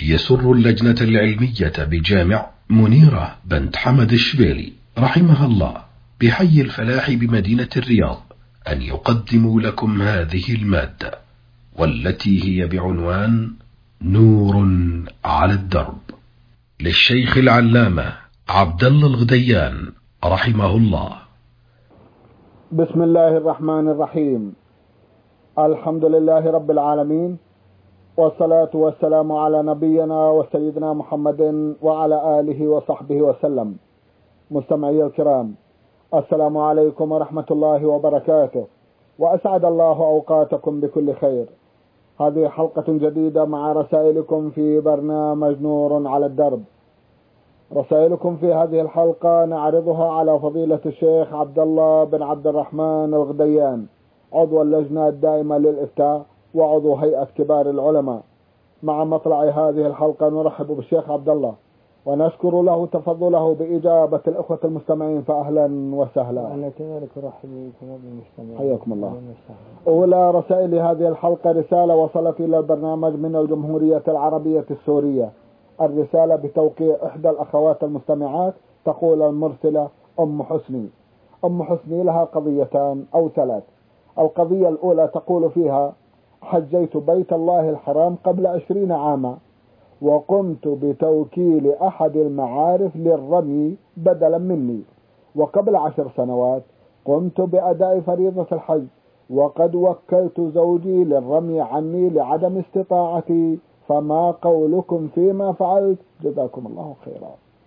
يسر اللجنة العلمية بجامع منيرة بنت حمد الشبيلي رحمها الله بحي الفلاح بمدينة الرياض أن يقدموا لكم هذه المادة، والتي هي بعنوان نور على الدرب، للشيخ العلامة عبد الله الغديان رحمه الله. بسم الله الرحمن الرحيم. الحمد لله رب العالمين، والصلاة والسلام على نبينا وسيدنا محمد وعلى آله وصحبه وسلم. مستمعي الكرام، السلام عليكم ورحمة الله وبركاته، وأسعد الله أوقاتكم بكل خير. هذه حلقة جديدة مع رسائلكم في برنامج نور على الدرب. رسائلكم في هذه الحلقة نعرضها على فضيلة الشيخ عبد الله بن عبد الرحمن الغديان، عضو اللجنة الدائمة للإفتاء وعضو هيئة كبار العلماء. مع مطلع هذه الحلقة نرحب بالشيخ عبد الله ونشكر له تفضله بإجابة الأخوة المستمعين، فأهلا وسهلا. أنا كذلك أرحب بكم بالمستمعين، حياكم الله. أولى رسائل هذه الحلقة رسالة وصلت إلى البرنامج من الجمهورية العربية السورية. الرسالة بتوقيع إحدى الأخوات المستمعات. تقول المرسلة أم حسني. أم حسني لها قضيتان أو ثلاث. القضية الأولى تقول فيها: حجيت بيت الله الحرام قبل 20 عاما، وقمت بتوكيل أحد المعارف للرمي بدلا مني، وقبل 10 سنوات قمت بأداء فريضة الحج، وقد وكلت زوجي للرمي عني لعدم استطاعتي، فما قولكم فيما فعلت؟ جزاكم الله خيرا.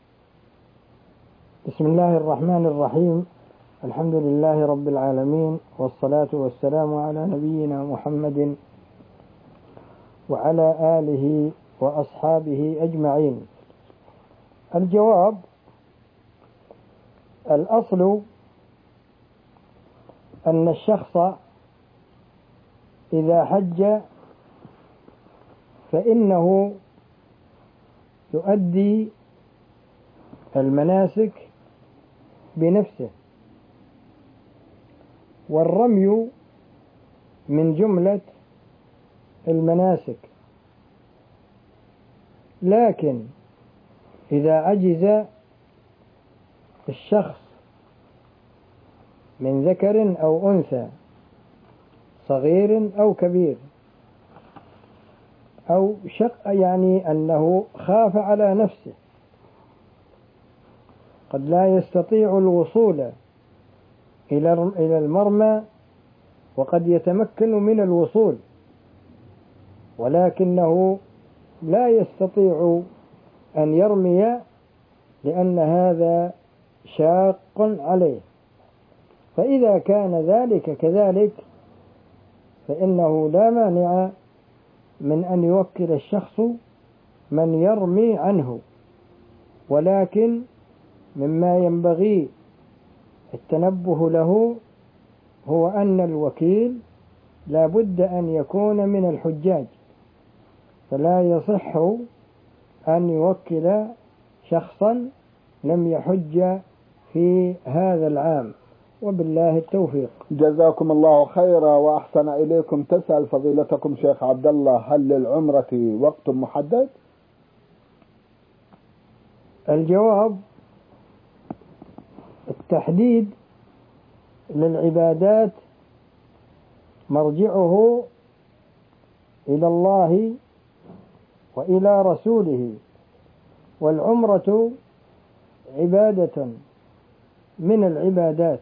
بسم الله الرحمن الرحيم. الحمد لله رب العالمين، والصلاة والسلام على نبينا محمد وعلى آله وأصحابه أجمعين. الجواب: الأصل أن الشخص إذا حج فإنه يؤدي المناسك بنفسه، والرمي من جملة المناسك. لكن إذا عجز الشخص من ذكر أو أنثى، صغير أو كبير، أو يعني أنه خاف على نفسه، قد لا يستطيع الوصول إلى المرمى، وقد يتمكن من الوصول ولكنه لا يستطيع أن يرمي لأن هذا شاق عليه. فإذا كان ذلك كذلك فإنه لا مانع من أن يوكل الشخص من يرمي عنه، ولكن مما ينبغي التنبه له هو أن الوكيل لا بد أن يكون من الحجاج، فلا يصح أن يوكل شخصا لم يحج في هذا العام، وبالله التوفيق. جزاكم الله خيرا وأحسن إليكم. تسأل فضيلتكم شيخ عبد الله: هل للعمرة وقت محدد؟ الجواب: التحديد للعبادات مرجعه إلى الله وإلى رسوله، والعمرة عبادة من العبادات،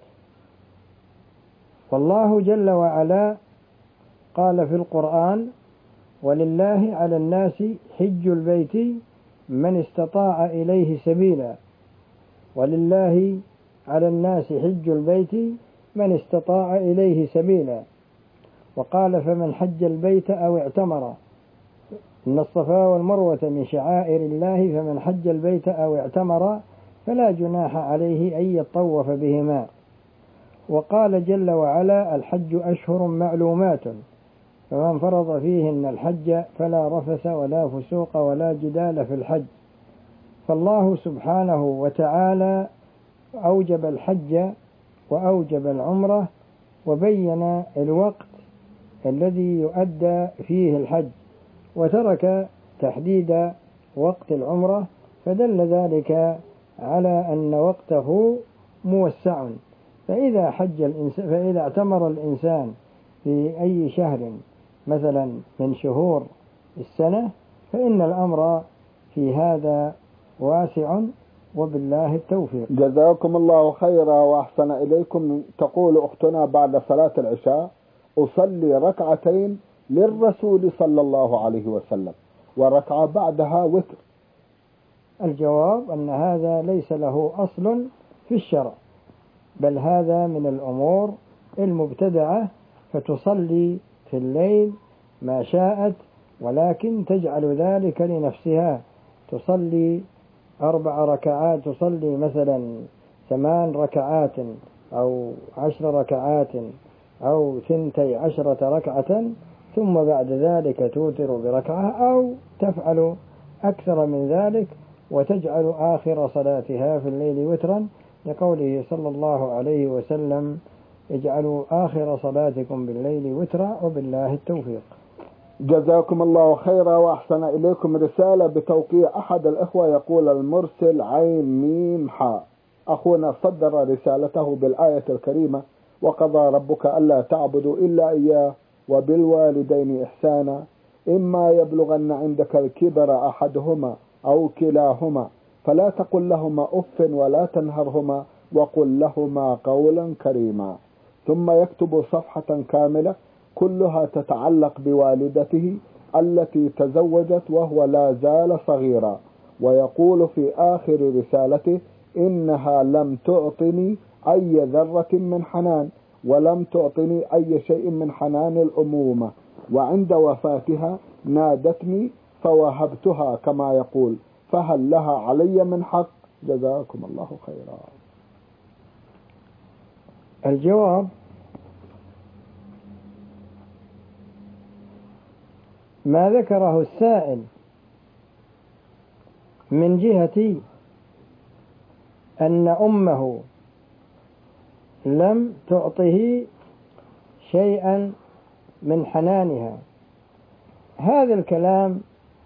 والله جل وعلا قال في القرآن: ولله على الناس حج البيت من استطاع إليه سبيلا. ولله على الناس حج البيت من استطاع إليه سبيلا. وقال: فمن حج البيت أو اعتمر، إن الصفا والمروة من شعائر الله، فمن حج البيت أو اعتمر فلا جناح عليه أن يطوف بهما. وقال جل وعلا: الحج أشهر معلومات، فمن فرض فيهن الحج فلا رفث ولا فسوق ولا جدال في الحج. فالله سبحانه وتعالى أوجب الحج وأوجب العمرة، وبين الوقت الذي يؤدى فيه الحج، وترك تحديد وقت العمرة، فدل ذلك على أن وقته موسع. فإذا اعتمر الإنسان في أي شهر مثلا من شهور السنة فإن الأمر في هذا واسع، وبالله التوفيق. جزاكم الله خيرا وأحسن إليكم. تقول أختنا بعد صلاة العشاء أصلي ركعتين للرسول صلى الله عليه وسلم وركعة بعدها وتر. الجواب أن هذا ليس له أصل في الشرع، بل هذا من الأمور المبتدعة، فتصلي في الليل ما شاءت، ولكن تجعل ذلك لنفسها، تصلي 4 ركعات، تصلي مثلا 8 ركعات أو 10 ركعات أو 12 ركعة، ثم بعد ذلك توتر بركعة، أو تفعل أكثر من ذلك وتجعل آخر صلاتها في الليل وترا، لقوله صلى الله عليه وسلم: اجعلوا آخر صلاتكم بالليل وترا، وبالله التوفيق. جزاكم الله خيرا وأحسن إليكم. رسالة بتوقيع أحد الإخوة، يقول المرسل عين ميم حاء. أخونا صدر رسالته بالآية الكريمة: وقضى ربك ألا تعبدوا إلا إياه وبالوالدين إحسانا إما يبلغن عندك الكبر أحدهما أو كلاهما فلا تقل لهما أف ولا تنهرهما وقل لهما قولا كريما. ثم يكتب صفحة كاملة كلها تتعلق بوالدته التي تزوجت وهو لا زال صغيرا، ويقول في آخر رسالته: إنها لم تعطني أي ذرة من حنان، ولم تعطني أي شيء من حنان الأمومة، وعند وفاتها نادتني فوهبتها كما يقول، فهل لها علي من حق؟ جزاكم الله خيرا. الجواب: ما ذكره السائل من جهة أن أمه لم تعطه شيئا من حنانها، هذا الكلام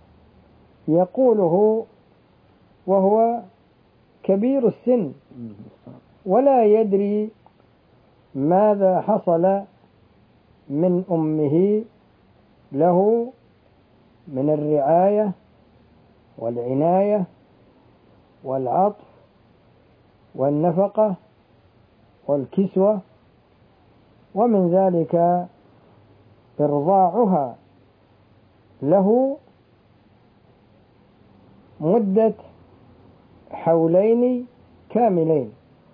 يقوله وهو كبير السن ولا يدري ماذا حصل من أمه له من الرعاية والعناية والعطف والنفقة والكسوة، ومن ذلك إرضاعها له مدة 2 حولين كاملين،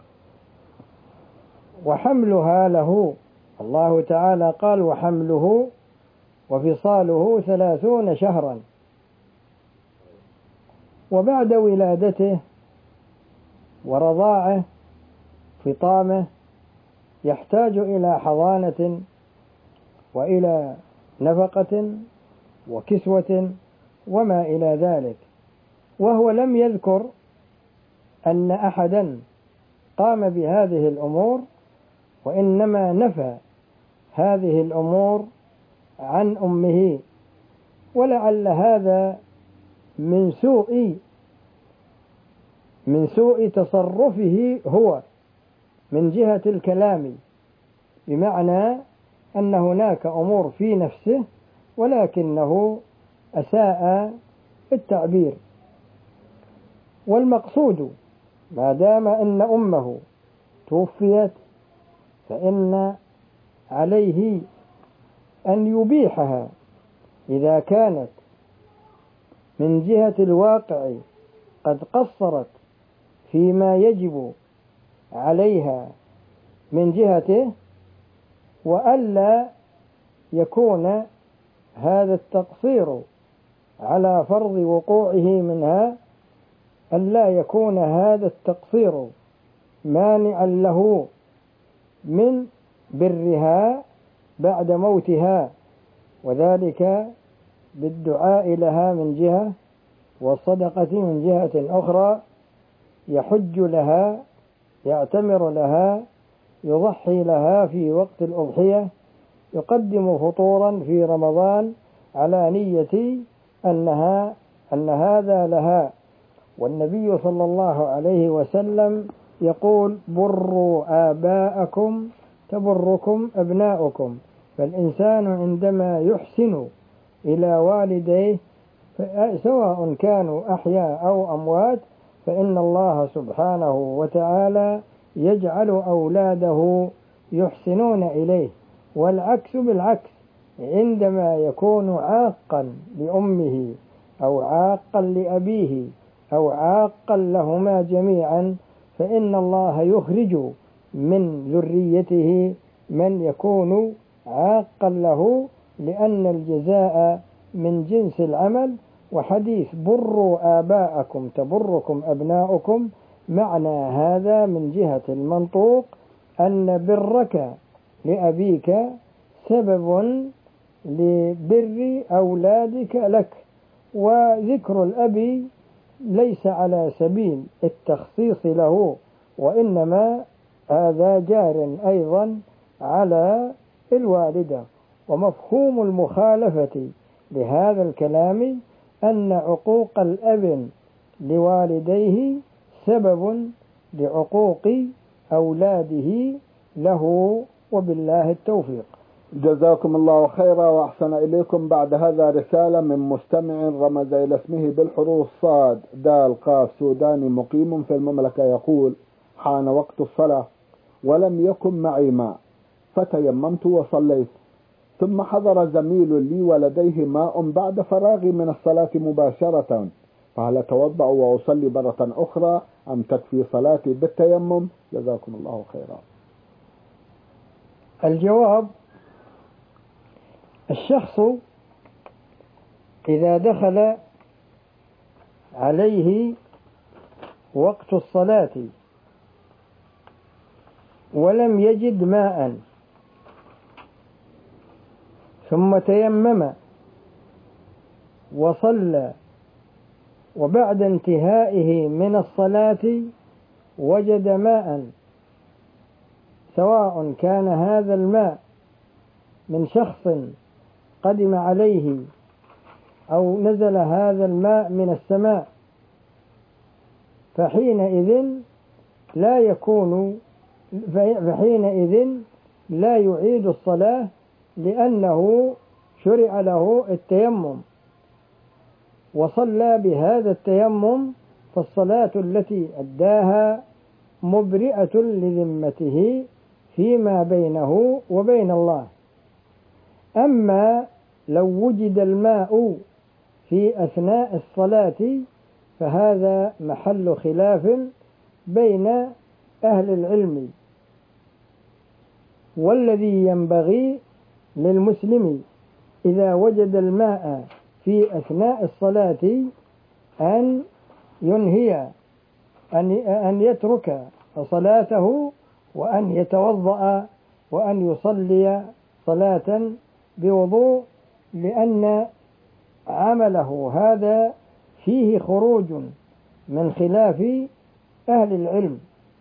وحملها له الله تعالى قال: وحمله وفصاله 30 شهرا. وبعد ولادته ورضاعه فطامه يحتاج إلى حضانة وإلى نفقة وكسوة وما إلى ذلك، وهو لم يذكر أن أحدا قام بهذه الأمور، وإنما نفى هذه الأمور عن أمه، ولعل هذا من سوء تصرفه هو من جهة الكلام، بمعنى أن هناك أمور في نفسه ولكنه أساء التعبير. والمقصود ما دام أن أمه توفيت فإن عليه أن يبيحها إذا كانت من جهة الواقع قد قصرت فيما يجب عليها من جهته، وألا يكون هذا التقصير على فرض وقوعه منها، ألا يكون هذا التقصير مانعا له من برها بعد موتها، وذلك بالدعاء لها من جهة والصدقة من جهة أخرى، يحج لها، يعتمر لها، يضحي لها في وقت الأضحية، يقدم فطورا في رمضان على نية أنها أن هذا لها. والنبي صلى الله عليه وسلم يقول: بروا آباءكم تبركم أبناؤكم. فالإنسان عندما يحسن إلى والديه سواء كانوا أحياء أو أموات فإن الله سبحانه وتعالى يجعل أولاده يحسنون إليه. والعكس بالعكس، عندما يكون عاقا لأمه أو عاقا لأبيه أو عاقا لهما جميعا فإن الله يخرج من ذريته من يكون عاقا له، لأن الجزاء من جنس العمل. وحديث بروا آباءكم تبركم أبناؤكم، معنى هذا من جهة المنطوق أن برك لأبيك سبب لبر أولادك لك. وذكر الأب ليس على سبيل التخصيص له، وإنما هذا جار أيضا على الوالدة. ومفهوم المخالفة لهذا الكلام أن عقوق الأب لوالديه سبب لعقوق أولاده له، وبالله التوفيق. جزاكم الله خيرا وأحسن إليكم. بعد هذا رسالة من مستمع رمز إلى اسمه بالحروف صاد دال قاف سوداني مقيم في المملكة، يقول: حان وقت الصلاة ولم يكن معي ماء فتيممت وصليت، ثم حضر زميل لي ولديه ماء بعد فراغي من الصلاة مباشرة، فهل أتوضأ وأصلي مرة أخرى أم تكفي صلاتي بالتيمم؟ جزاكم الله خيرا. الجواب: الشخص إذا دخل عليه وقت الصلاة ولم يجد ماء ثم تيمم وصلى، وبعد انتهائه من الصلاة وجد ماء، سواء كان هذا الماء من شخص قدم عليه أو نزل هذا الماء من السماء، فحينئذ لا يعيد الصلاة، لأنه شرع له التيمم وصلى بهذا التيمم، فالصلاة التي أداها مبرئة لذمته فيما بينه وبين الله. أما لو وجد الماء في أثناء الصلاة فهذا محل خلاف بين أهل العلم، والذي ينبغي للمسلم إذا وجد الماء في أثناء الصلاة أن ينهي أن يترك صلاته وأن يتوضأ وأن يصلي صلاة بوضوء، لأن عمله هذا فيه خروج من خلاف أهل العلم،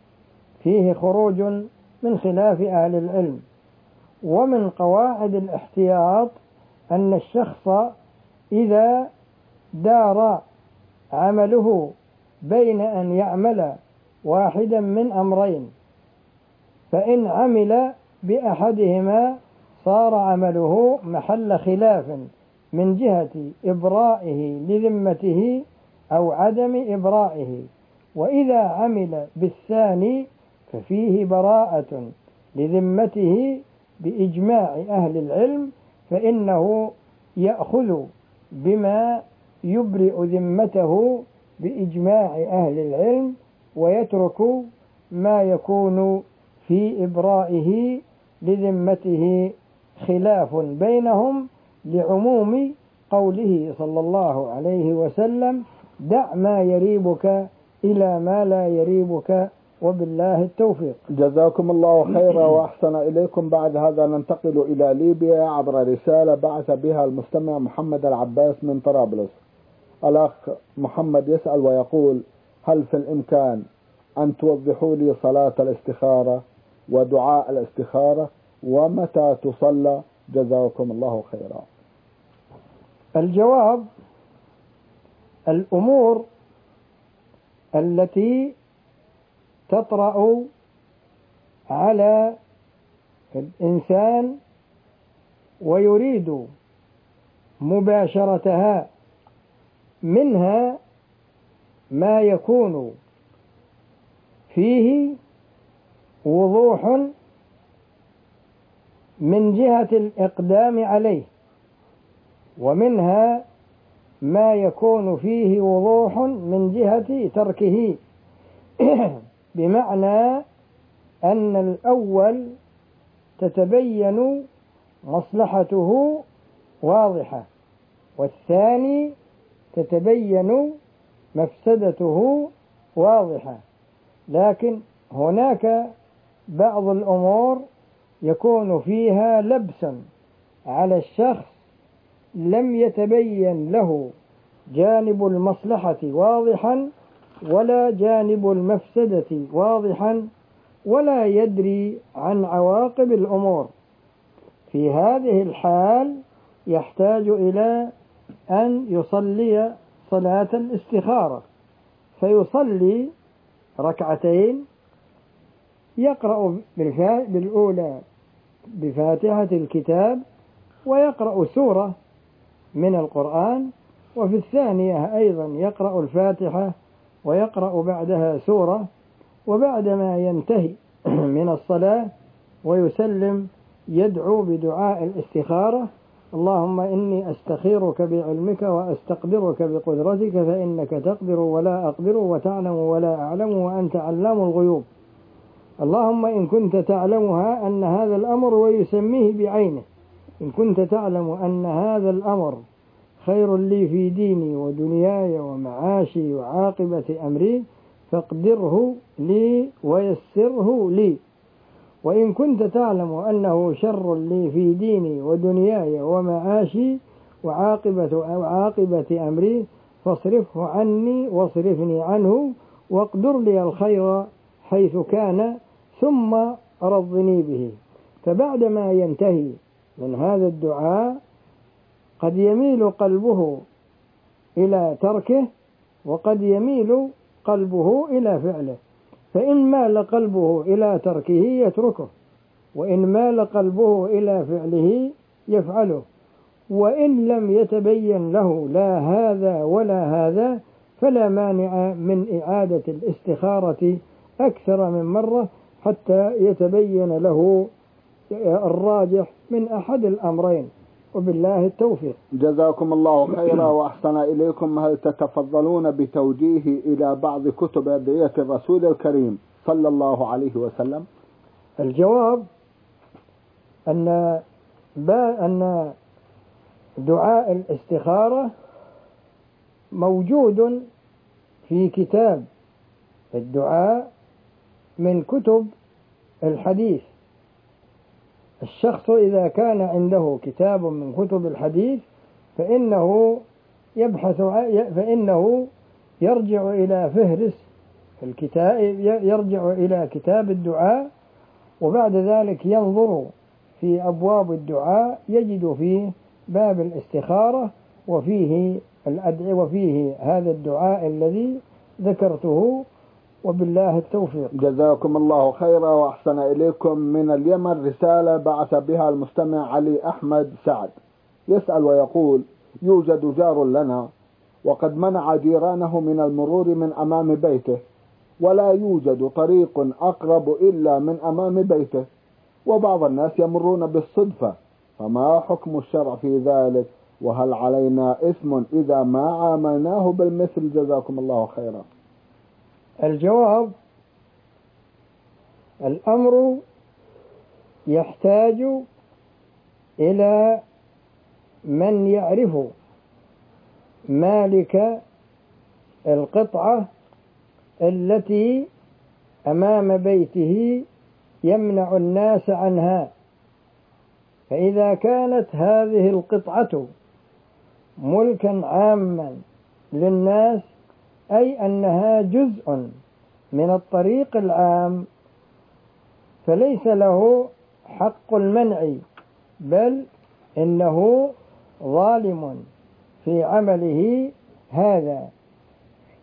ومن قواعد الاحتياط أن الشخص إذا دار عمله بين أن يعمل واحدا من أمرين، فإن عمل بأحدهما صار عمله محل خلاف من جهة إبرائه لذمته أو عدم إبرائه، وإذا عمل بالثاني ففيه براءة لذمته بإجماع أهل العلم، فإنه يأخذ بما يبرئ ذمته بإجماع أهل العلم، ويترك ما يكون في إبرائه لذمته خلاف بينهم، لعموم قوله صلى الله عليه وسلم: دع ما يريبك إلى ما لا يريبك، وبالله التوفيق. جزاكم الله خيرا وأحسن إليكم. بعد هذا ننتقل إلى ليبيا عبر رسالة بعث بها المستمع محمد العباس من طرابلس. الأخ محمد يسأل ويقول: هل في الإمكان أن توضحوا لي صلاة الاستخارة ودعاء الاستخارة ومتى تصلى؟ جزاكم الله خيرا. الجواب: الأمور التي تطرأ على الإنسان ويريد مباشرتها، منها ما يكون فيه وضوح من جهة الإقدام عليه، ومنها ما يكون فيه وضوح من جهة تركه بمعنى أن الأول تتبين مصلحته واضحة، والثاني تتبين مفسدته واضحة. لكن هناك بعض الأمور يكون فيها لبس على الشخص لم يتبين له جانب المصلحة واضحا ولا جانب المفسدة واضحا، ولا يدري عن عواقب الأمور. في هذه الحال يحتاج إلى أن يصلي صلاة الاستخارة، فيصلي ركعتين، يقرأ بالأولى بفاتحة الكتاب ويقرأ سورة من القرآن، وفي الثانية أيضا يقرأ الفاتحة ويقرأ بعدها سورة، وبعدما ينتهي من الصلاة ويسلم يدعو بدعاء الاستخارة: اللهم إني أستخيرك بعلمك وأستقدرك بقدرتك فإنك تقدر ولا أقدر وتعلم ولا أعلم وأنت علام الغيوب. اللهم إن كنت تعلمها أن هذا الأمر، ويسميه بعينه، إن كنت تعلم أن هذا الأمر خير لي في ديني ودنياي ومعاشي وعاقبة أمري فاقدره لي ويسره لي، وإن كنت تعلم أنه شر لي في ديني ودنياي ومعاشي وعاقبة أمري فاصرفه عني واصرفني عنه واقدر لي الخير حيث كان ثم رضني به. فبعدما ينتهي من هذا الدعاء قد يميل قلبه إلى تركه وقد يميل قلبه إلى فعله، فإن مال قلبه إلى تركه يتركه، وإن مال قلبه إلى فعله يفعله، وإن لم يتبين له لا هذا ولا هذا فلا مانع من إعادة الاستخارة أكثر من مرة حتى يتبين له الراجح من أحد الأمرين، وبالله التوفيق. جزاكم الله خيرا وأحسن إليكم. هل تتفضلون بتوجيه إلى بعض كتب أدعية الرسول الكريم صلى الله عليه وسلم؟ الجواب أن دعاء الاستخارة موجود في كتاب الدعاء من كتب الحديث. الشخص إذا كان عنده كتاب من كتب الحديث فإنه يرجع إلى فهرس الكتاب، يرجع إلى كتاب الدعاء، وبعد ذلك ينظر في أبواب الدعاء يجد فيه باب الاستخارة وفيه الأدعية وفيه هذا الدعاء الذي ذكرته، وبالله التوفيق. جزاكم الله خيرا وأحسن إليكم. من اليمن رسالة بعث بها المستمع علي أحمد سعد، يسأل ويقول: يوجد جار لنا وقد منع جيرانه من المرور من أمام بيته، ولا يوجد طريق أقرب إلا من أمام بيته، وبعض الناس يمرون بالصدفة، فما حكم الشرع في ذلك؟ وهل علينا إثم إذا ما عاملناه بالمثل؟ جزاكم الله خيرا. الجواب: الأمر يحتاج إلى من يعرف مالك القطعة التي أمام بيته يمنع الناس عنها، فإذا كانت هذه القطعة ملكا عاما للناس، أي أنها جزء من الطريق العام، فليس له حق المنع، بل إنه ظالم في عمله هذا،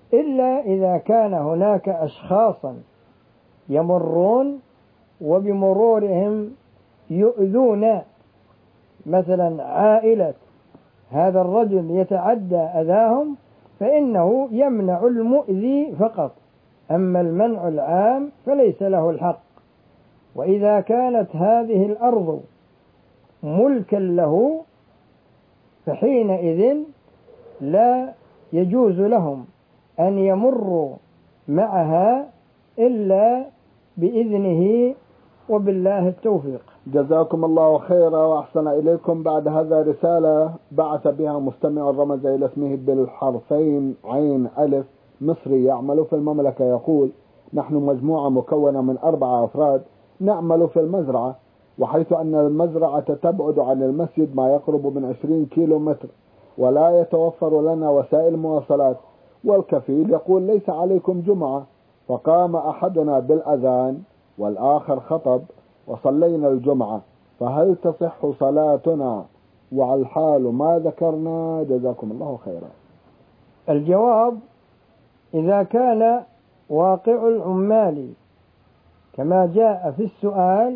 إلا إذا كان هناك أشخاصا يمرون وبمرورهم يؤذون مثلا عائلة هذا الرجل يتعدى أذاهم، فإنه يمنع المؤذي فقط، أما المنع العام فليس له الحق. وإذا كانت هذه الأرض ملكا له فحينئذ لا يجوز لهم أن يمروا معها إلا بإذنه وبالله التوفيق. جزاكم الله خيرا وأحسن إليكم. بعد هذا رسالة بعث بها مستمع رمز إلى اسمه بالحرفين عين ألف مصري يعمل في المملكة، يقول: نحن مجموعة مكونة من 4 أفراد نعمل في المزرعة، وحيث أن المزرعة تبعد عن المسجد ما يقرب من 20 كيلومتر، ولا يتوفر لنا وسائل مواصلات، والكفيل يقول: ليس عليكم جمعة. فقام أحدنا بالأذان والآخر خطب وصلينا الجمعة، فهل تصح صلاتنا وعلى الحال ما ذكرنا؟ جزاكم الله خيرا. الجواب: إذا كان واقع العمال كما جاء في السؤال،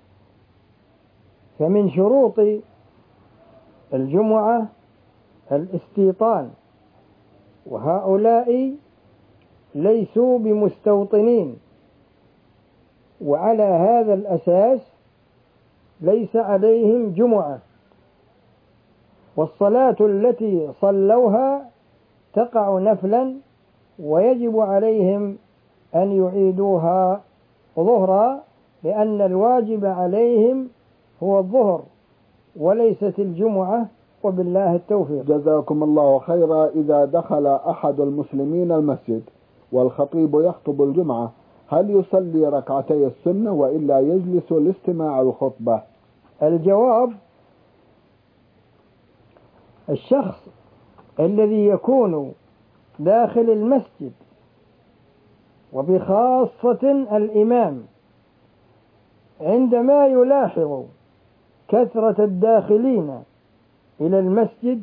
فمن شروط الجمعة الاستيطان، وهؤلاء ليسوا بمستوطنين، وعلى هذا الأساس ليس عليهم جمعة، والصلاة التي صلوها تقع نفلا، ويجب عليهم أن يعيدوها ظهرا، لأن الواجب عليهم هو الظهر وليست الجمعة، وبالله التوفيق. جزاكم الله خيرا. إذا دخل أحد المسلمين المسجد والخطيب يخطب الجمعة، هل يصلي ركعتي السنة وإلا يجلس لاستماع الخطبة؟ الجواب: الشخص الذي يكون داخل المسجد، وبخاصة الإمام، عندما يلاحظ كثرة الداخلين إلى المسجد،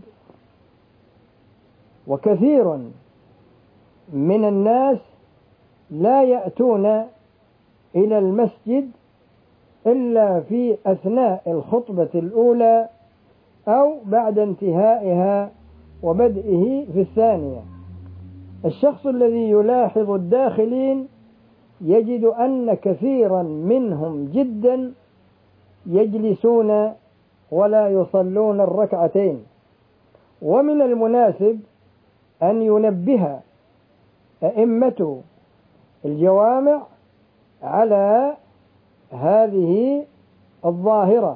وكثير من الناس لا يأتون إلى المسجد إلا في أثناء الخطبة الأولى أو بعد انتهائها وبدئه في الثانية، الشخص الذي يلاحظ الداخلين يجد أن كثيرا منهم جدا يجلسون ولا يصلون الركعتين. ومن المناسب أن ينبه أئمة الجوامع على هذه الظاهرة،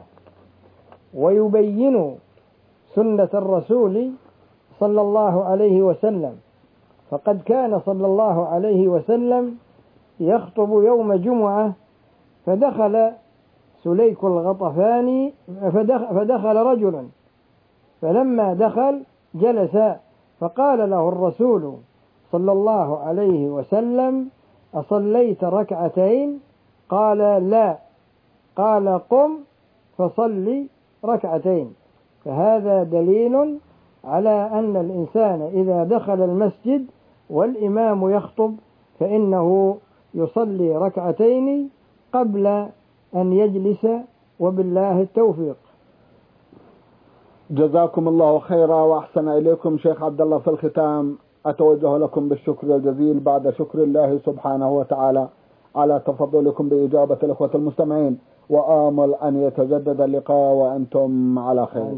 ويبين سنة الرسول صلى الله عليه وسلم، فقد كان صلى الله عليه وسلم يخطب يوم جمعة، فدخل سليك الغطفاني فدخل رجل، فلما دخل جلس، فقال له الرسول صلى الله عليه وسلم: أصليت ركعتين؟ قال: لا. قال: قم فصلي ركعتين. فهذا دليل على أن الإنسان إذا دخل المسجد والإمام يخطب فإنه يصلي ركعتين قبل أن يجلس، وبالله التوفيق. جزاكم الله خيرا وأحسن إليكم. شيخ عبد الله، في الختام أتوجه لكم بالشكر الجزيل بعد شكر الله سبحانه وتعالى على تفضلكم بإجابة الأخوة المستمعين، وآمل أن يتجدد اللقاء وأنتم على خير.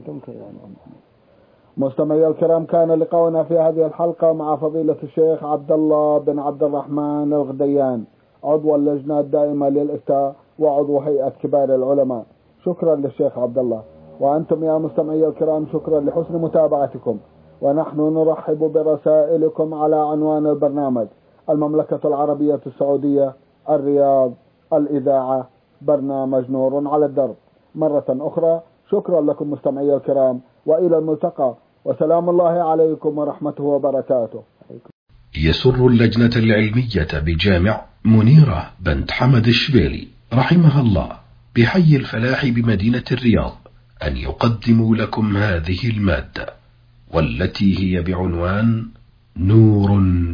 مستمعي الكرام، كان لقاؤنا في هذه الحلقة مع فضيلة الشيخ عبد الله بن عبد الرحمن الغديان، عضو اللجنة الدائمة للإفتاء وعضو هيئة كبار العلماء. شكرا للشيخ عبد الله. وأنتم يا مستمعي الكرام شكرا لحسن متابعتكم، ونحن نرحب برسائلكم على عنوان البرنامج: المملكة العربية السعودية، الرياض، الإذاعة، برنامج نور على الدرب. مرة أخرى شكرا لكم مستمعي الكرام، وإلى الملتقى، وسلام الله عليكم ورحمته وبركاته. يسر اللجنة العلمية بجامع منيرة بنت حمد الشبيلي رحمها الله بحي الفلاح بمدينة الرياض أن يقدموا لكم هذه المادة، والتي هي بعنوان نور على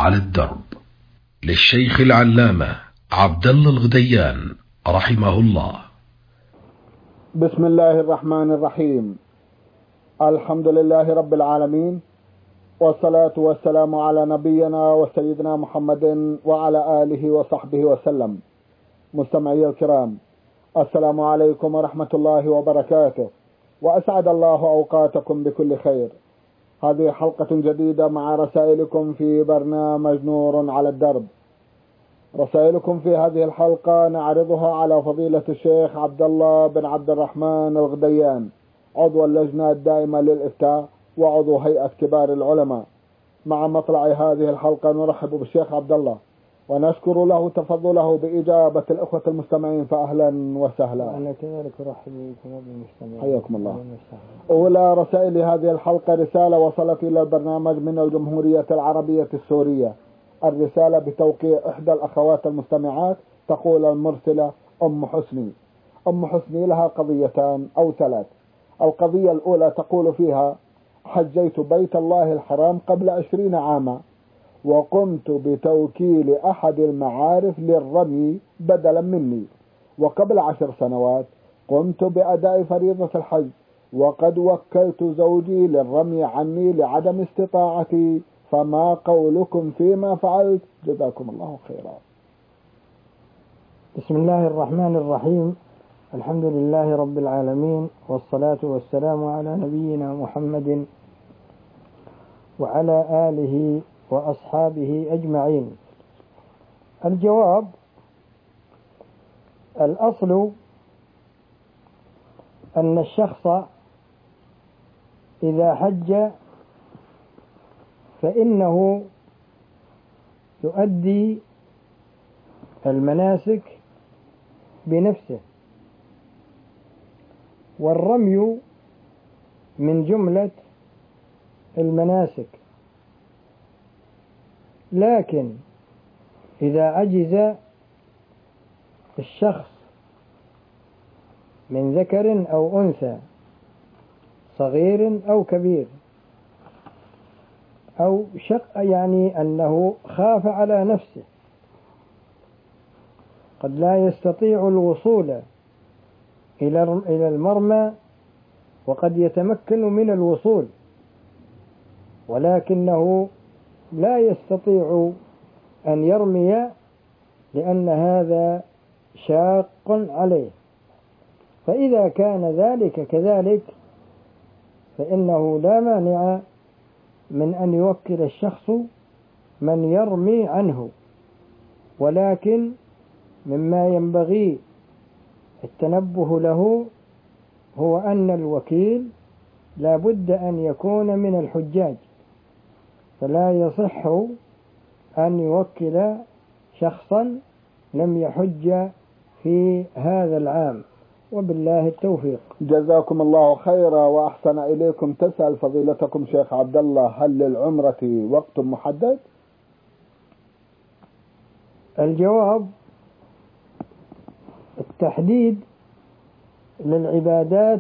على الدرب للشيخ العلامة عبد الله الغديان رحمه الله. بسم الله الرحمن الرحيم. الحمد لله رب العالمين، والصلاة والسلام على نبينا وسيدنا محمد وعلى آله وصحبه وسلم. مستمعي الكرام، السلام عليكم ورحمة الله وبركاته، وأسعد الله أوقاتكم بكل خير. هذه حلقة جديدة مع رسائلكم في برنامج نور على الدرب. رسائلكم في هذه الحلقة نعرضها على فضيلة الشيخ عبد الله بن عبد الرحمن الغديان، عضو اللجنة الدائمة للإفتاء وعضو هيئة كبار العلماء. مع مطلع هذه الحلقة نرحب بالشيخ عبد الله ونشكر له تفضله بإجابة الأخوة المستمعين، فأهلا وسهلا. أنا كذلك أرحب بكم وبالمستمعين، حياكم الله. أولى رسائل هذه الحلقة رسالة وصلت إلى البرنامج من الجمهورية العربية السورية. الرسالة بتوقيع إحدى الأخوات المستمعات. تقول المرسلة أم حسني. أم حسني لها قضيتان أو ثلاث. القضية الأولى تقول فيها: حجيت بيت الله الحرام قبل 20 عاما، وقمت بتوكيل أحد المعارف للرمي بدلا مني، وقبل 10 سنوات قمت بأداء فريضة الحج، وقد وكلت زوجي للرمي عني لعدم استطاعتي، فما قولكم فيما فعلت؟ جزاكم الله خيرا. بسم الله الرحمن الرحيم. الحمد لله رب العالمين، والصلاة والسلام على نبينا محمد وعلى آله وأصحابه أجمعين. الجواب: الأصل أن الشخص إذا حج فإنه يؤدي المناسك بنفسه، والرمي من جملة المناسك. لكن إذا عجز الشخص من ذكر أو أنثى، صغير أو كبير، أو يعني أنه خاف على نفسه، قد لا يستطيع الوصول إلى المرمى، وقد يتمكن من الوصول ولكنه لا يستطيع أن يرمي لأن هذا شاق عليه. فإذا كان ذلك كذلك فإنه لا مانع من أن يوكل الشخص من يرمي عنه، ولكن مما ينبغي التنبه له هو أن الوكيل لا بد أن يكون من الحجاج، فلا يصح أن يوكل شخصا لم يحج في هذا العام، وبالله التوفيق. جزاكم الله خيرا وأحسن إليكم. تسأل فضيلتكم شيخ عبد الله: هل للعمرة وقت محدد؟ الجواب: التحديد للعبادات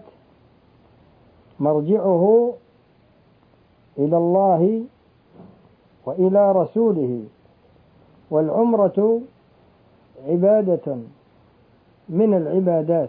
مرجعه إلى الله وإلى رسوله، والعمرة عبادة من العبادات،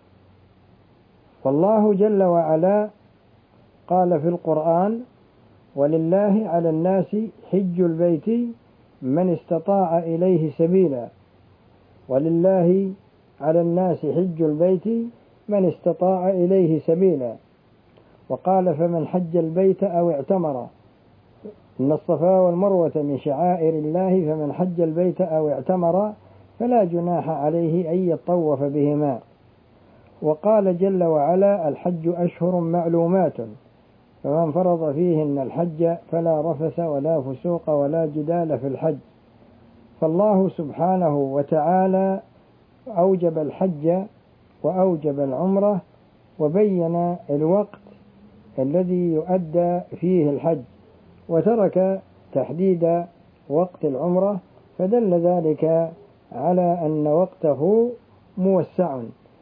والله جل وعلا قال في القرآن: ولله على الناس حج البيت من استطاع إليه سبيلا. ولله على الناس حج البيت من استطاع إليه سبيلا. وقال: فمن حج البيت أو اعتمر، إن الصفا والمروة من شعائر الله، فمن حج البيت أو اعتمر فلا جناح عليه أن يطوف بهما. وقال جل وعلا: الحج أشهر معلومات، فمن فرض فيهن الحج فلا رفث ولا فسوق ولا جدال في الحج. فالله سبحانه وتعالى أوجب الحج وأوجب العمرة، وبين الوقت الذي يؤدى فيه الحج، وترك تحديد وقت العمرة، فدل ذلك على أن وقته موسع.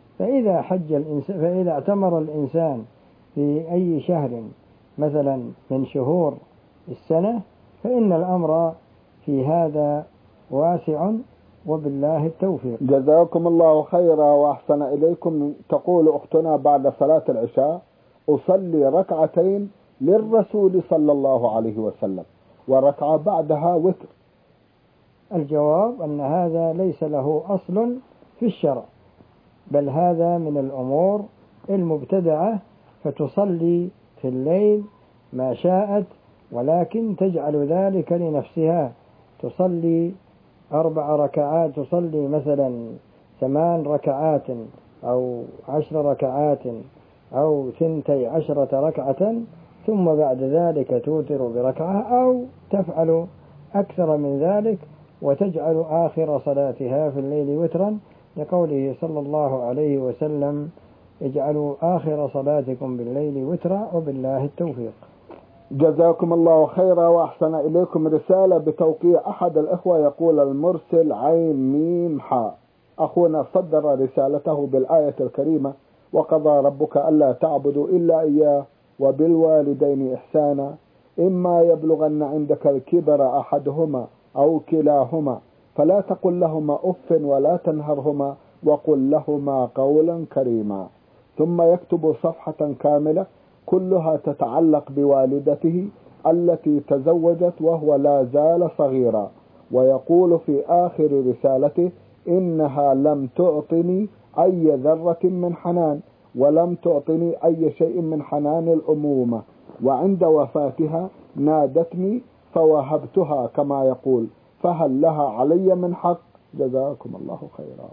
فإذا اعتمر الإنسان في أي شهر مثلا من شهور السنة فإن الأمر في هذا واسع، وبالله التوفيق. جزاكم الله خيرا وأحسن إليكم. تقول أختنا بعد صلاة العشاء أصلي ركعتين للرسول صلى الله عليه وسلم وركعة بعدها وتر. الجواب أن هذا ليس له أصل في الشرع، بل هذا من الأمور المبتدعة، فتصلي في الليل ما شاءت، ولكن تجعل ذلك لنفسها، تصلي 4 ركعات، تصلي مثلا 8 ركعات أو 10 ركعات أو 12 ركعة، ثم بعد ذلك توتر بركعة، أو تفعل أكثر من ذلك وتجعل آخر صلاتها في الليل وترا، لقوله صلى الله عليه وسلم: اجعلوا آخر صلاتكم بالليل وترا، وبالله التوفيق. جزاكم الله خيرا وأحسن إليكم. رسالة بتوقيع أحد الإخوة، يقول المرسل عين ميم حاء. أخونا صدر رسالته بالآية الكريمة: وقضى ربك ألا تعبدوا إلا إياه وبالوالدين إحسانا إما يبلغن عندك الكبر أحدهما أو كلاهما فلا تقل لهما أف ولا تنهرهما وقل لهما قولا كريما. ثم يكتب صفحة كاملة كلها تتعلق بوالدته التي تزوجت وهو لا زال صغيرا، ويقول في آخر رسالته: إنها لم تعطني أي ذرة من حنان، ولم تعطني أي شيء من حنان الأمومة، وعند وفاتها نادتني فوهبتها كما يقول، فهل لها علي من حق؟ جزاكم الله خيرا.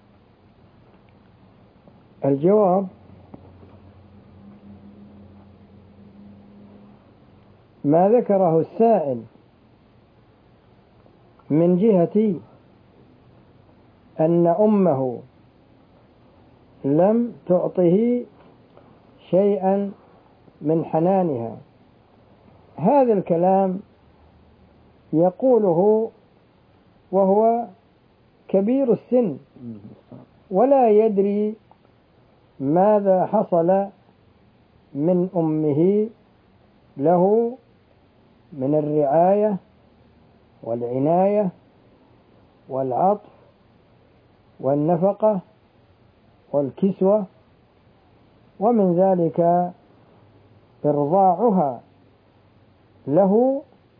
الجواب: ما ذكره السائل من جهة أن أمه لم تعطه شيئا من حنانها، هذا الكلام يقوله وهو كبير السن ولا يدري ماذا حصل من أمه له من الرعاية والعناية والعطف والنفقة والكسوة، ومن ذلك إرضاعها له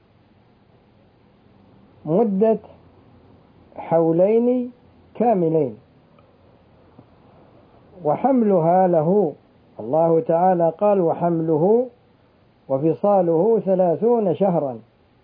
مدة 2 حولين كاملين، وحملها له الله تعالى قال: وحمله وفصاله 30 شهرا.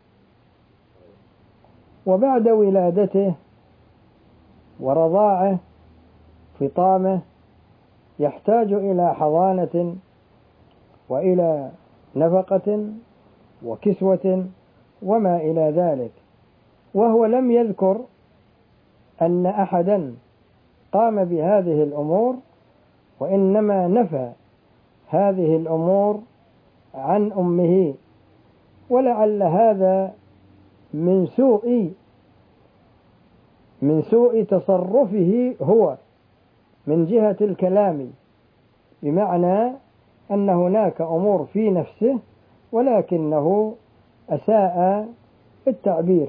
وبعد ولادته ورضاعه فطامه يحتاج إلى حضانة وإلى نفقة وكسوة وما إلى ذلك، وهو لم يذكر أن أحدا قام بهذه الأمور، وإنما نفى هذه الأمور عن أمه، ولعل هذا من سوء تصرفه هو من جهة الكلام، بمعنى أن هناك أمور في نفسه ولكنه أساء التعبير.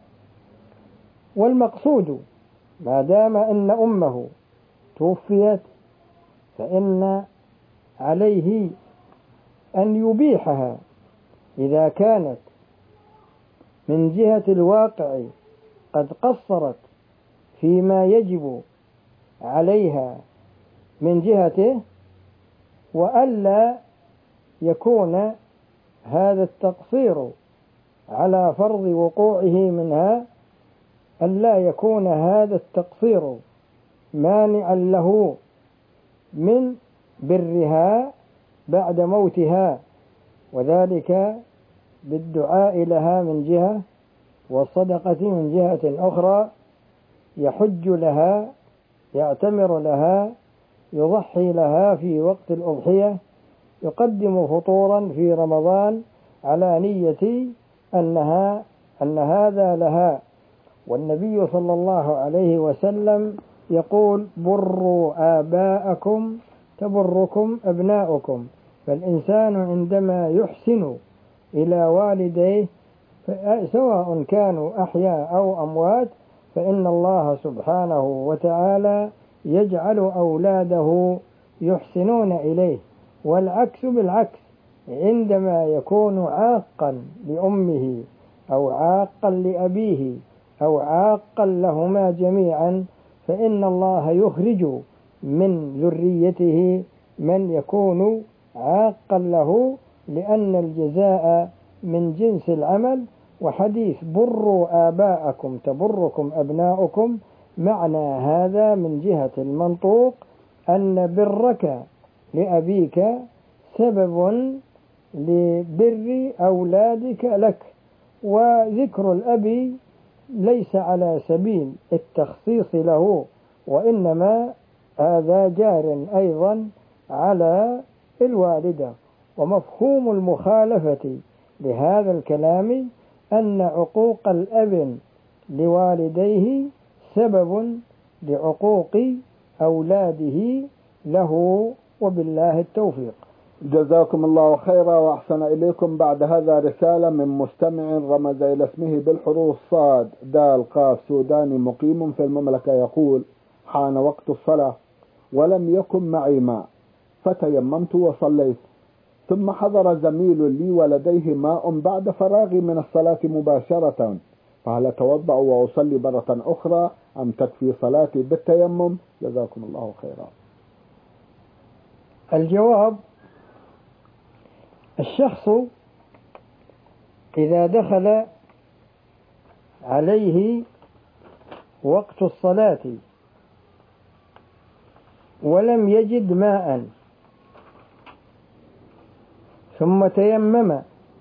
والمقصود ما دام أن أمه توفيت فإن عليه أن يبيحها إذا كانت من جهة الواقع قد قصرت فيما يجب عليها من جهته، وألا يكون هذا التقصير على فرض وقوعه منها، ألا يكون هذا التقصير مانعا له من برها بعد موتها، وذلك بالدعاء لها من جهة والصدقة من جهة أخرى، يحج لها، يعتمر لها، يضحي لها في وقت الأضحية، يقدم فطورا في رمضان على نية أن هذا لها. والنبي صلى الله عليه وسلم يقول: بروا آباءكم تبركم أبناؤكم. فالإنسان عندما يحسن إلى والديه سواء كانوا أحياء أو أموات، فإن الله سبحانه وتعالى يجعل أولاده يحسنون إليه. والعكس بالعكس، عندما يكون عاقا لأمه أو عاقا لأبيه أو عاقا لهما جميعا، فإن الله يخرج من ذريته من يكون عاقا له، لأن الجزاء من جنس العمل. وحديث بروا آباءكم تبركم أبناؤكم، معنى هذا من جهة المنطوق أن برك لأبيك سبب لبر أولادك لك. وذكر الأب ليس على سبيل التخصيص له، وإنما هذا جار أيضا على الوالدة. ومفهوم المخالفة لهذا الكلام أن عقوق الأب لوالديه سبب لعقوق أولاده له، وبالله التوفيق. جزاكم الله خيرا وأحسن إليكم. بعد هذا رسالة من مستمع رمز إلى اسمه بالحروف صاد دال قاف سوداني مقيم في المملكة، يقول: حان وقت الصلاة ولم يكن معي ماء، فتيممت وصليت، ثم حضر زميل لي ولديه ماء بعد فراغي من الصلاة مباشرة، فهل أتوضأ وأصلي مرة أخرى أم تكفي صلاتي بالتيمم؟ جزاكم الله خيرا. الجواب: الشخص إذا دخل عليه وقت الصلاة ولم يجد ماء ثم تيمم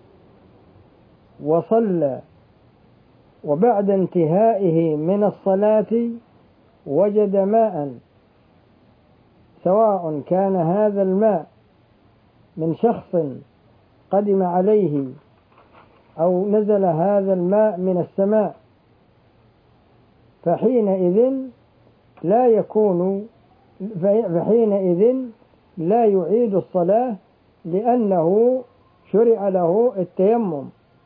وصلى، وبعد انتهائه من الصلاة وجد ماء، سواء كان هذا الماء من شخص قدم عليه أو نزل هذا الماء من السماء، فحينئذ لا يعيد الصلاة، لأنه شرع له التيمم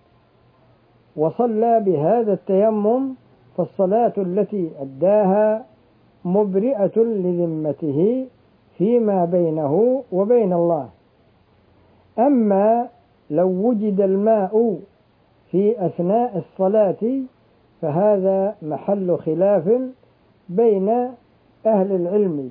وصلى بهذا التيمم، فالصلاة التي أداها مبرئة لذمته فيما بينه وبين الله. أما لو وجد الماء في أثناء الصلاة فهذا محل خلاف بين أهل العلم،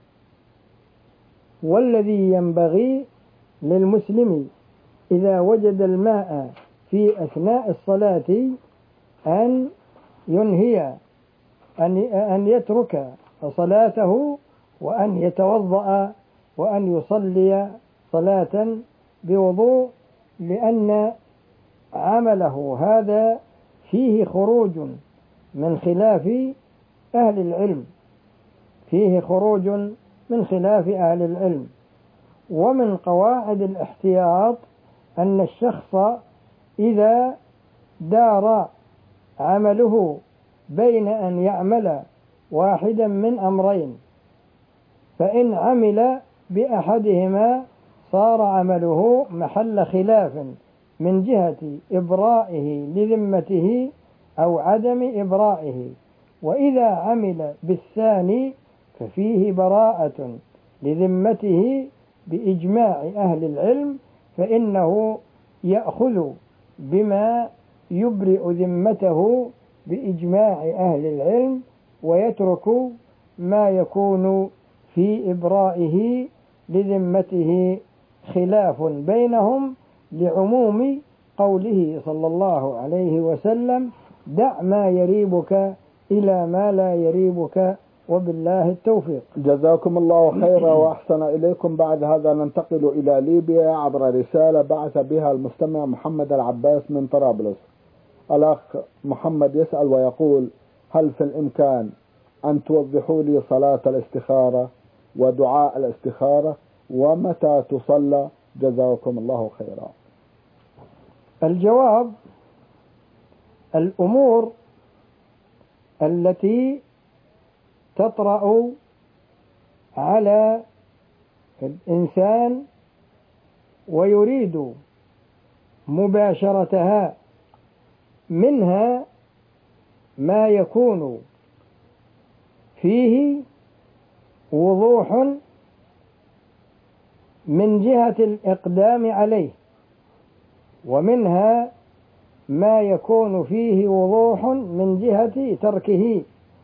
والذي ينبغي للمسلم إذا وجد الماء في أثناء الصلاة أن ينهي أن يترك صلاته وأن يتوضأ وأن يصلي صلاة بوضوء، لأن عمله هذا فيه خروج من خلاف أهل العلم، ومن قواعد الاحتياط أن الشخص إذا دار عمله بين أن يعمل واحدا من أمرين، فإن عمل بأحدهما صار عمله محل خلاف من جهة إبرائه لذمته أو عدم إبرائه، وإذا عمل بالثاني ففيه براءة لذمته بإجماع أهل العلم، فإنه يأخذ بما يبرئ ذمته بإجماع أهل العلم، ويترك ما يكون في إبرائه لذمته خلاف بينهم، لعموم قوله صلى الله عليه وسلم: دع ما يريبك إلى ما لا يريبك، وبالله التوفيق. جزاكم الله خيرا وأحسن إليكم. بعد هذا ننتقل إلى ليبيا عبر رسالة بعث بها المستمع محمد العباس من طرابلس. الأخ محمد يسأل ويقول: هل في الإمكان أن توضحوا لي صلاة الاستخارة ودعاء الاستخارة ومتى تصلى؟ جزاكم الله خيرا. الجواب: الأمور التي تطرأ على الإنسان ويريد مباشرتها منها ما يكون فيه وضوح من جهة الإقدام عليه، ومنها ما يكون فيه وضوح من جهة تركه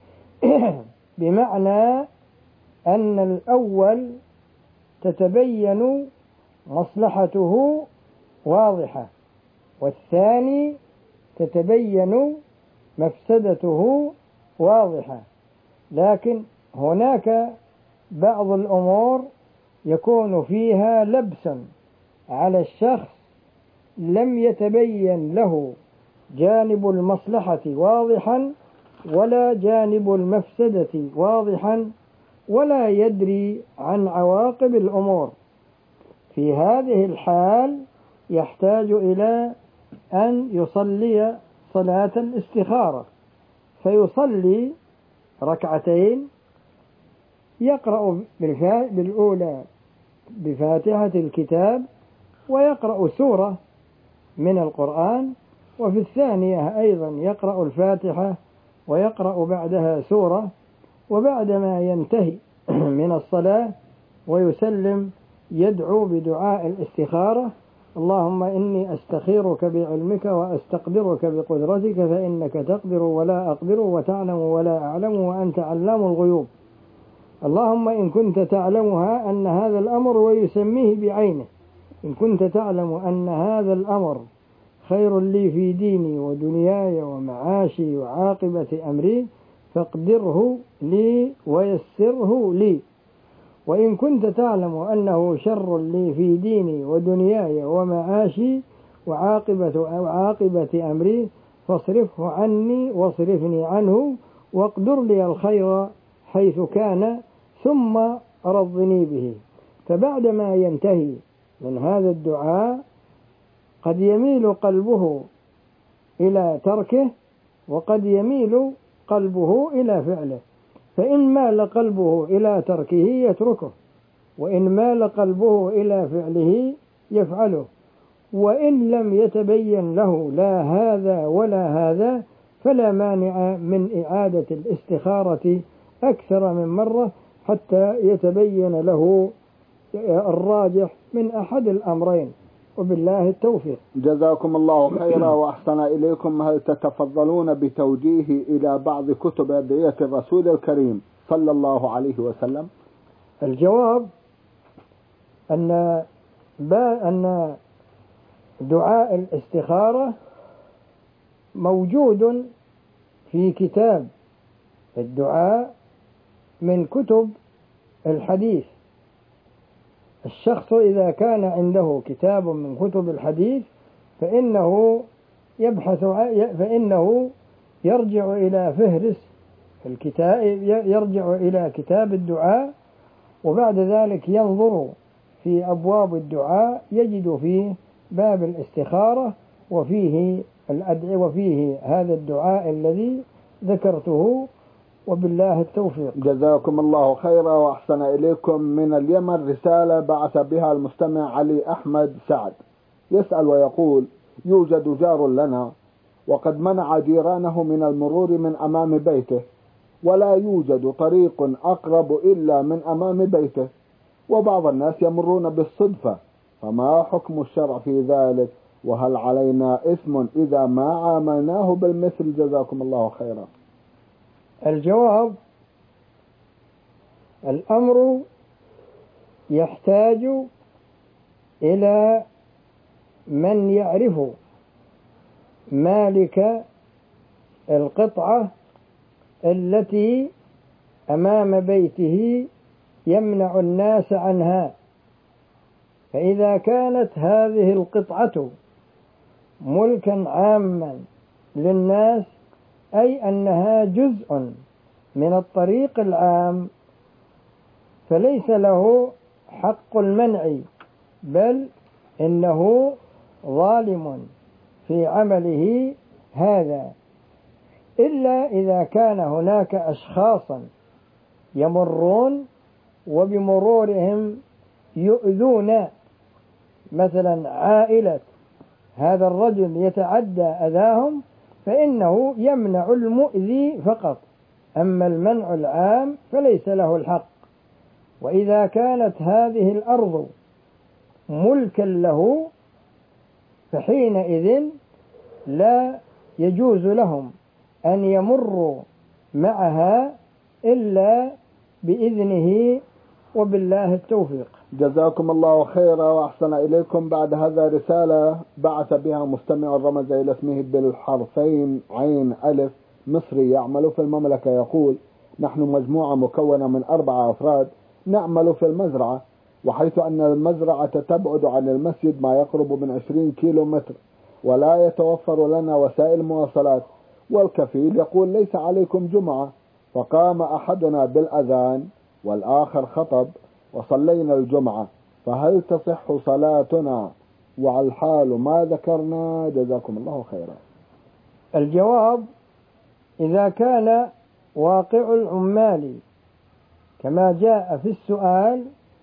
بمعنى أن الأول تتبين مصلحته واضحة، والثاني تتبين مفسدته واضحة. لكن هناك بعض الأمور يكون فيها لبس على الشخص لم يتبين له جانب المصلحة واضحا ولا جانب المفسدة واضحا، ولا يدري عن عواقب الأمور. في هذه الحال يحتاج إلى أن يصلي صلاة الاستخارة، فيصلي ركعتين، يقرأ بالأولى بفاتحة الكتاب ويقرأ سورة من القرآن، وفي الثانية أيضا يقرأ الفاتحة ويقرأ بعدها سورة، وبعدما ينتهي من الصلاة ويسلم يدعو بدعاء الاستخارة: اللهم إني أستخيرك بعلمك وأستقدرك بقدرتك فإنك تقدر ولا أقدر وتعلم ولا أعلم وأنت علام الغيوب. اللهم إن كنت تعلمها أن هذا الأمر، ويسميه بعينه، إن كنت تعلم أن هذا الأمر خير لي في ديني ودنياي ومعاشي وعاقبة أمري فاقدره لي ويسره لي، وإن كنت تعلم أنه شر لي في ديني ودنياي ومعاشي وعاقبة أمري فاصرفه عني واصرفني عنه واقدر لي الخير حيث كان ثم رضني به. فبعدما ينتهي من هذا الدعاء قد يميل قلبه إلى تركه وقد يميل قلبه إلى فعله، فإن مال قلبه إلى تركه يتركه، وإن مال قلبه إلى فعله يفعله، وإن لم يتبين له لا هذا ولا هذا فلا مانع من إعادة الاستخارة أكثر من مرة حتى يتبين له الراجح من أحد الأمرين، وبالله التوفيق. جزاكم الله خيرا وأحسن إليكم. هل تتفضلون بتوجيه إلى بعض كتب أدعية الرسول الكريم صلى الله عليه وسلم؟ الجواب أن دعاء الاستخارة موجود في كتاب الدعاء من كتب الحديث. الشخص إذا كان عنده كتاب من كتب الحديث فإنه يرجع إلى فهرس الكتاب، يرجع إلى كتاب الدعاء، وبعد ذلك ينظر في أبواب الدعاء يجد فيه باب الاستخارة وفيه الأدعية وفيه هذا الدعاء الذي ذكرته، وبالله التوفيق. جزاكم الله خيرا وأحسن إليكم. من اليمن رسالة بعث بها المستمع علي أحمد سعد، يسأل ويقول: يوجد جار لنا وقد منع جيرانه من المرور من أمام بيته، ولا يوجد طريق أقرب إلا من أمام بيته، وبعض الناس يمرون بالصدفة، فما حكم الشرع في ذلك؟ وهل علينا إثم إذا ما عاملناه بالمثل؟ جزاكم الله خيرا. الجواب: الأمر يحتاج إلى من يعرف مالك القطعة التي أمام بيته يمنع الناس عنها، فإذا كانت هذه القطعة ملكا عاما للناس، أي أنها جزء من الطريق العام، فليس له حق المنع، بل إنه ظالم في عمله هذا، إلا إذا كان هناك أشخاصا يمرون وبمرورهم يؤذون مثلا عائلة هذا الرجل يتعدى أذاهم، فإنه يمنع المؤذي فقط، أما المنع العام فليس له الحق. وإذا كانت هذه الأرض ملكا له فحينئذ لا يجوز لهم أن يمروا معها إلا بإذنه وبالله التوفيق. جزاكم الله خيرا وأحسن إليكم. بعد هذا رسالة بعث بها مستمع رمز إلى اسمه بالحرفين عين ألف مصري يعمل في المملكة، يقول: نحن مجموعة مكونة من 4 أفراد نعمل في المزرعة، وحيث أن المزرعة تبعد عن المسجد ما يقرب من 20 كيلو متر، ولا يتوفر لنا وسائل مواصلات، والكفيل يقول: ليس عليكم جمعة. فقام أحدنا بالأذان والآخر خطب وصلينا الجمعة، فهل تصح صلاتنا وعلى الحال ما ذكرنا؟ جزاكم الله خيرا. الجواب: إذا كان واقع العمال كما جاء في السؤال،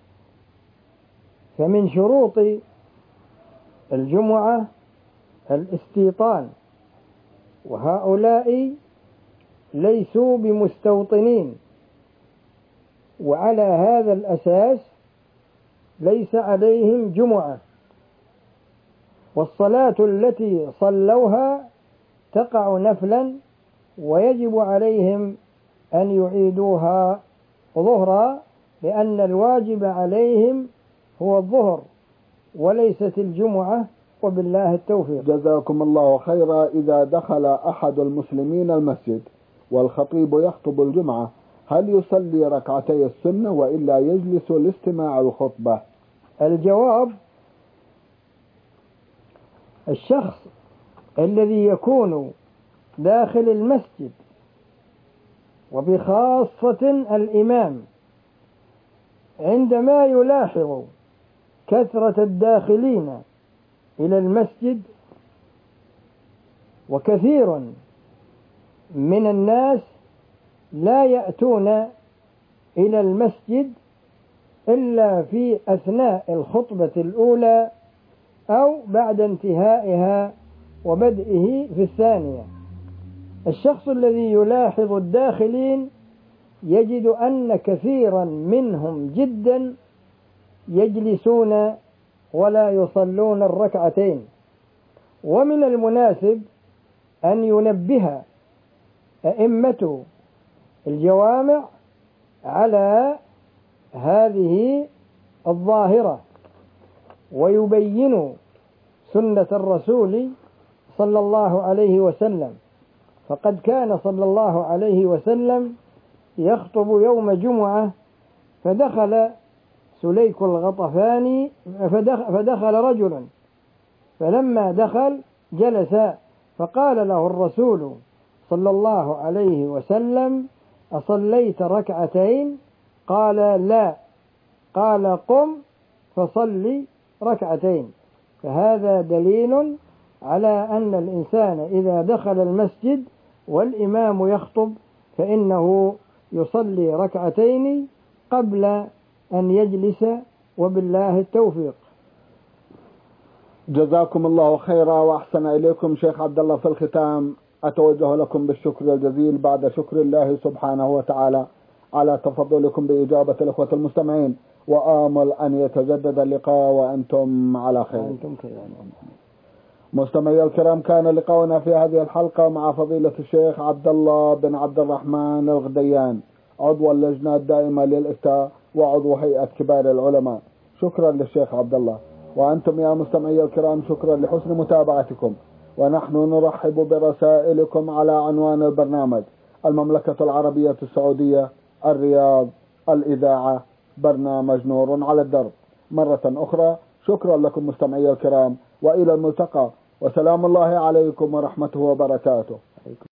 فمن شروط الجمعة الاستيطان، وهؤلاء ليسوا بمستوطنين، وعلى هذا الأساس ليس عليهم جمعة، والصلاة التي صلوها تقع نفلا، ويجب عليهم أن يعيدوها ظهرا، لأن الواجب عليهم هو الظهر وليست الجمعة، وبالله التوفيق. جزاكم الله خيرا. إذا دخل أحد المسلمين المسجد والخطيب يخطب الجمعة، هل يصلي ركعتي السنة وإلا يجلس لاستماع الخطبة؟ الجواب: الشخص الذي يكون داخل المسجد، وبخاصة الإمام، عندما يلاحظ كثرة الداخلين إلى المسجد، وكثير من الناس لا يأتون إلى المسجد إلا في أثناء الخطبة الأولى أو بعد انتهائها وبدئه في الثانية، الشخص الذي يلاحظ الداخلين يجد أن كثيرا منهم جدا يجلسون ولا يصلون الركعتين. ومن المناسب أن ينبه أئمة الجوامع على هذه الظاهرة، ويبين سنة الرسول صلى الله عليه وسلم، فقد كان صلى الله عليه وسلم يخطب يوم جمعة، فدخل سليك الغطفاني فدخل رجل، فلما دخل جلس، فقال له الرسول صلى الله عليه وسلم: أصليت ركعتين؟ قال: لا. قال: قم فصلي ركعتين. فهذا دليل على أن الإنسان إذا دخل المسجد والإمام يخطب فإنه يصلي ركعتين قبل أن يجلس، وبالله التوفيق. جزاكم الله خيرا وأحسن إليكم. شيخ عبد الله، في الختام أتوجه لكم بالشكر الجزيل بعد شكر الله سبحانه وتعالى على تفضلكم بإجابة الأخوة المستمعين، وآمل أن يتجدد اللقاء وأنتم على خير. مستمعي الكرام، كان لقاؤنا في هذه الحلقة مع فضيلة الشيخ عبد الله بن عبد الرحمن الغديان، عضو اللجنة الدائمة للإفتاء وعضو هيئة كبار العلماء. شكرا للشيخ عبد الله. وأنتم يا مستمعي الكرام شكرا لحسن متابعتكم، ونحن نرحب برسائلكم على عنوان البرنامج: المملكة العربية السعودية، الرياض، الإذاعة، برنامج نور على الدرب. مرة أخرى شكرا لكم مستمعي الكرام، وإلى الملتقى، وسلام الله عليكم ورحمته وبركاته.